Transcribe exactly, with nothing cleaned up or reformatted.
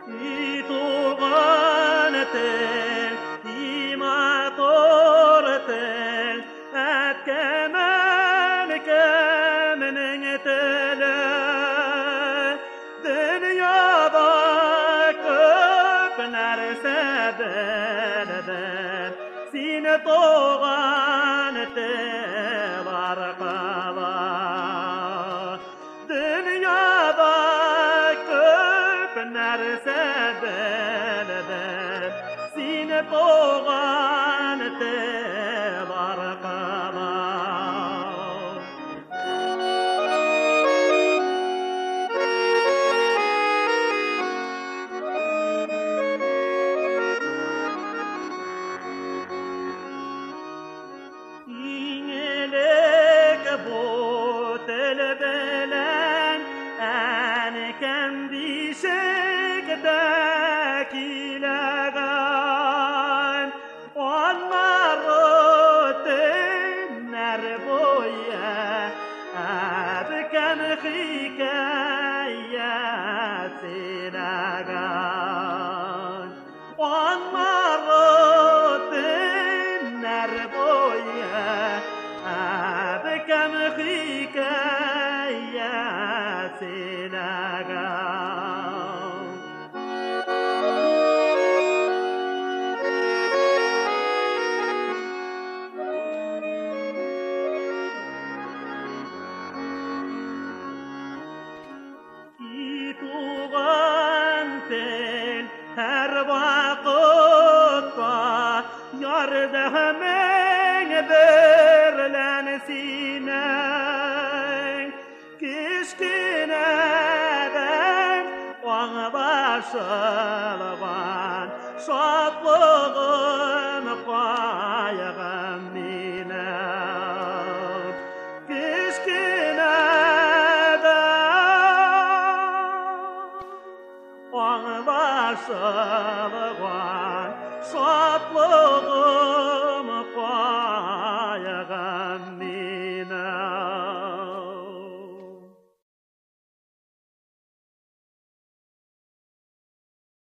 I tuğan tel, ima tortel, et kemen kemenin tele. Dünyada köp nerse derden, sine tuğan tel arkada. Dünyada nerse derden, sine tuğan tel arkada. İnelek bu tel belen, kendi şektakilegan onlar tenler boya abken hikayetilegan onlar tenler boya abken hikayetilegan. Her vakitte yardımın verilen kişkineden ona başlayan şatlığım kaygım minem kişkineden ona başlayan şatlığım